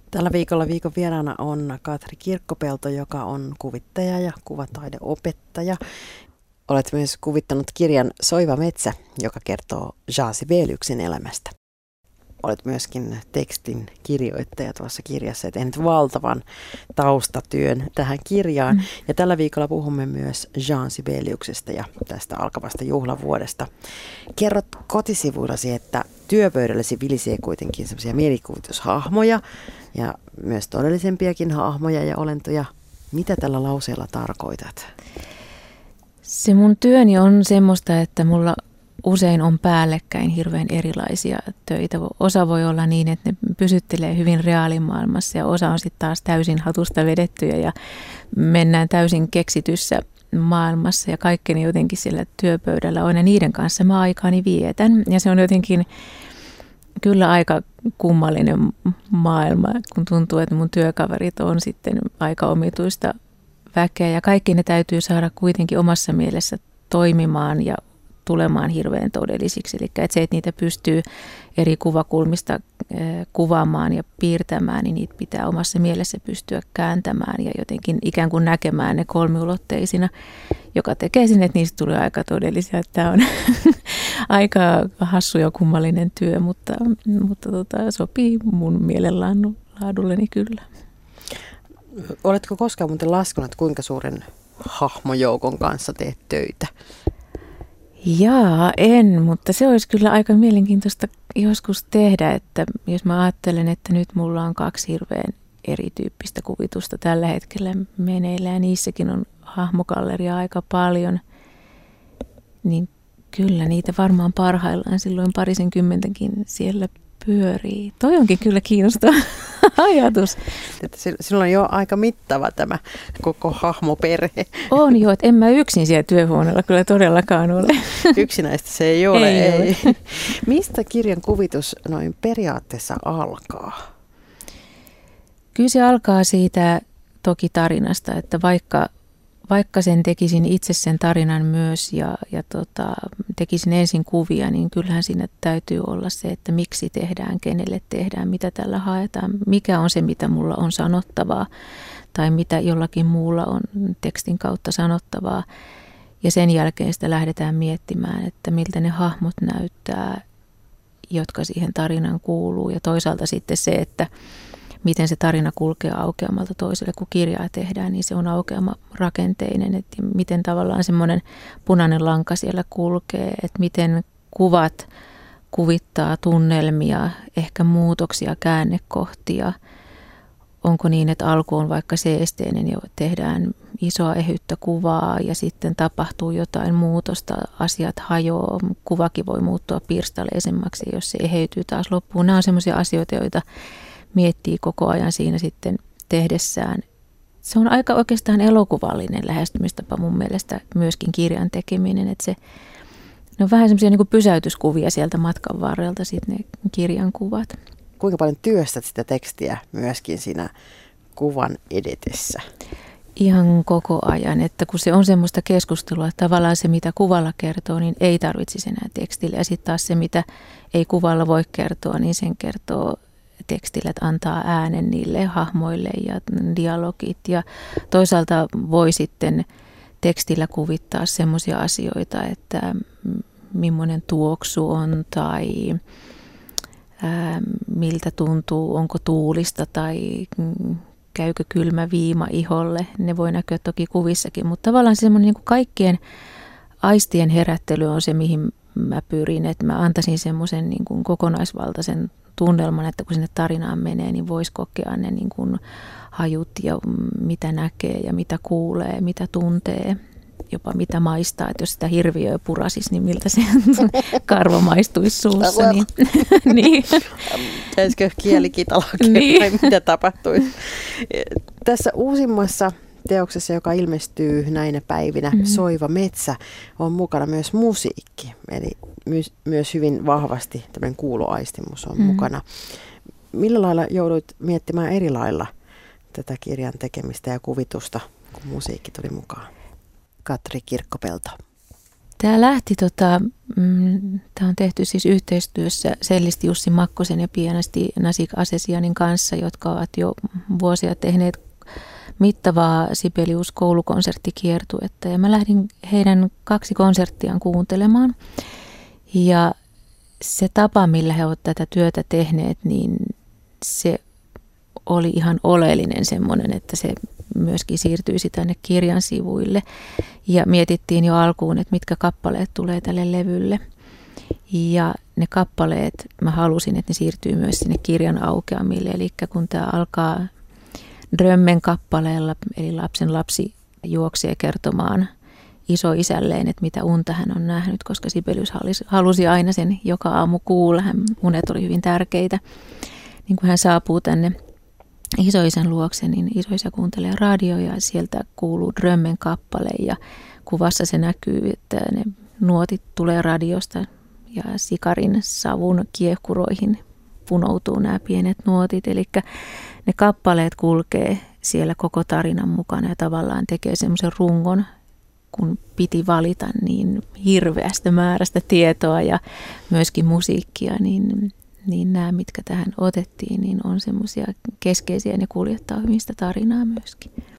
Tällä viikolla viikon vieraana on Katri Kirkkopelto, joka on kuvittaja ja kuvataideopettaja. Olet myös kuvittanut kirjan Soiva metsä, joka kertoo Jean Sibeliuksen elämästä. Olet myöskin tekstin kirjoittaja tuossa kirjassa ja tehnyt valtavan taustatyön tähän kirjaan. Ja tällä viikolla puhumme myös Jean Sibeliuksesta ja tästä alkavasta juhlavuodesta. Kerrot kotisivuillasi, että työpöydälläsi vilisee kuitenkin sellaisia mielikuvitushahmoja ja myös todellisempiakin hahmoja ja olentoja. Mitä tällä lauseella tarkoitat? Se mun työni on semmoista, että mulla usein on päällekkäin hirveän erilaisia töitä. Osa voi olla niin, että ne pysyttelee hyvin reaalimaailmassa ja osa on sitten taas täysin hatusta vedettyjä ja mennään täysin keksityssä maailmassa ja kaikkeni jotenkin siellä työpöydällä on ja niiden kanssa mä aikaani vietän. Ja se on jotenkin kyllä aika kummallinen maailma, kun tuntuu, että mun työkaverit on sitten aika omituista väkeä ja kaikki ne täytyy saada kuitenkin omassa mielessä toimimaan ja tulemaan hirveän todellisiksi. Eli että se, että niitä pystyy eri kuvakulmista kuvaamaan ja piirtämään, niin niitä pitää omassa mielessä pystyä kääntämään ja jotenkin ikään kuin näkemään ne kolmiulotteisina, joka tekee sen, että niistä tulee aika todellisia. Tämä on aika hassu ja kummallinen työ, mutta sopii mun mielenlaadulleni kyllä. Oletko koskaan muuten laskenut, kuinka suuren hahmojoukon kanssa teet töitä? Jaa, en, mutta se olisi kyllä aika mielenkiintoista joskus tehdä, että jos mä ajattelen, että nyt mulla on 2 hirveän erityyppistä kuvitusta tällä hetkellä meneillään ja niissäkin on hahmogalleria aika paljon, niin kyllä niitä varmaan parhaillaan silloin 20-kymmentäkin siellä pyörii. Toi onkin kyllä kiinnostava ajatus. Sinulla on jo aika mittava tämä koko hahmoperhe. On jo, että en mä yksin siellä työhuoneella kyllä todellakaan ole. Yksinäistä se ei ole. Ei. Mistä kirjan kuvitus noin periaatteessa alkaa? Kyllä se alkaa siitä toki tarinasta, että vaikka sen tekisin itse sen tarinan myös ja tekisin ensin kuvia, niin kyllähän siinä täytyy olla se, että miksi tehdään, kenelle tehdään, mitä tällä haetaan, mikä on se, mitä mulla on sanottavaa tai mitä jollakin muulla on tekstin kautta sanottavaa. Ja sen jälkeen sitä lähdetään miettimään, että miltä ne hahmot näyttää, jotka siihen tarinaan kuuluu ja toisaalta sitten se, että miten se tarina kulkee aukeamalta toiselle, kun kirjaa tehdään, niin se on aukeama rakenteinen, että miten tavallaan semmoinen punainen lanka siellä kulkee, että miten kuvat kuvittaa tunnelmia, ehkä muutoksia, käännekohtia. Onko niin, että alku on vaikka seesteinen ja tehdään isoa ehyttä kuvaa ja sitten tapahtuu jotain muutosta, asiat hajoaa, kuvakin voi muuttua pirstaleisemmaksi, jos se eheytyy taas loppuun. Nämä on semmoisia asioita, joita miettii koko ajan siinä sitten tehdessään. Se on aika oikeastaan elokuvallinen lähestymistapa mun mielestä myöskin kirjan tekeminen, että ne on vähän semmoisia niin kuin pysäytyskuvia sieltä matkan varrelta sitten ne kirjan kuvat. Kuinka paljon työstät sitä tekstiä myöskin siinä kuvan edetessä? Ihan koko ajan, että kun se on semmoista keskustelua, että tavallaan se mitä kuvalla kertoo, niin ei tarvitsisi enää tekstille ja sitten taas se mitä ei kuvalla voi kertoa, niin sen kertoo tekstille, että antaa äänen niille hahmoille ja dialogit ja toisaalta voi sitten tekstillä kuvittaa semmoisia asioita, että millainen tuoksu on tai miltä tuntuu, onko tuulista tai käykö kylmä viima iholle. Ne voi näkyä toki kuvissakin, mutta tavallaan semmoinen niin kuin kaikkien aistien herättely on se, mihin mä pyrin, että mä antaisin semmoisen niin kuin kokonaisvaltaisen tunnelman, että kun sinne tarinaan menee, niin voisi kokea ne niin kuin hajut ja mitä näkee ja mitä kuulee, mitä tuntee, jopa mitä maistaa. Että jos sitä hirviöä purasis, niin miltä se karva maistuisi suussa. Niin. Jäisikö kielikitalakin niin. vai mitä tapahtuisi? Tässä uusimmassa teoksessa, joka ilmestyy näinä päivinä, Soiva metsä, on mukana myös musiikki. Eli myös hyvin vahvasti tämmöinen kuuloaistimus on mukana. Millä lailla jouduit miettimään eri lailla tätä kirjan tekemistä ja kuvitusta, kun musiikki tuli mukaan? Katri Kirkkopelto. Tämä on tehty siis yhteistyössä sellisti Jussi Makkosen ja pianisti Nasik Asesianin kanssa, jotka ovat jo vuosia tehneet mittavaa Sibelius-koulukonserttikiertuetta. Ja mä lähdin heidän 2 konserttiaan kuuntelemaan. Ja se tapa, millä he ovat tätä työtä tehneet, niin se oli ihan oleellinen semmoinen, että se myöskin siirtyisi tänne kirjan sivuille. Ja mietittiin jo alkuun, että mitkä kappaleet tulee tälle levylle. Ja ne kappaleet, mä halusin, että ne siirtyy myös sinne kirjan aukeamille. Eli kun tämä alkaa Drömmen kappaleella, eli lapsen lapsi juoksee kertomaan isoisälleen, että mitä unta hän on nähnyt, koska Sibelius halusi aina sen joka aamu kuulla. Unet oli hyvin tärkeitä. Niin kun hän saapuu tänne isoisän luokse, niin isoisä kuuntelee radioa ja sieltä kuuluu Drömmen kappale ja kuvassa se näkyy, että ne nuotit tulee radiosta ja sikarin savun kiehkuroihin punoutuu nämä pienet nuotit. Eli ne kappaleet kulkee siellä koko tarinan mukana ja tavallaan tekee semmoisen rungon, kun piti valita niin hirveästä määrästä tietoa ja myöskin musiikkia, niin nämä, mitkä tähän otettiin, niin on semmoisia keskeisiä ja ne kuljettaa hyvin sitä tarinaa myöskin.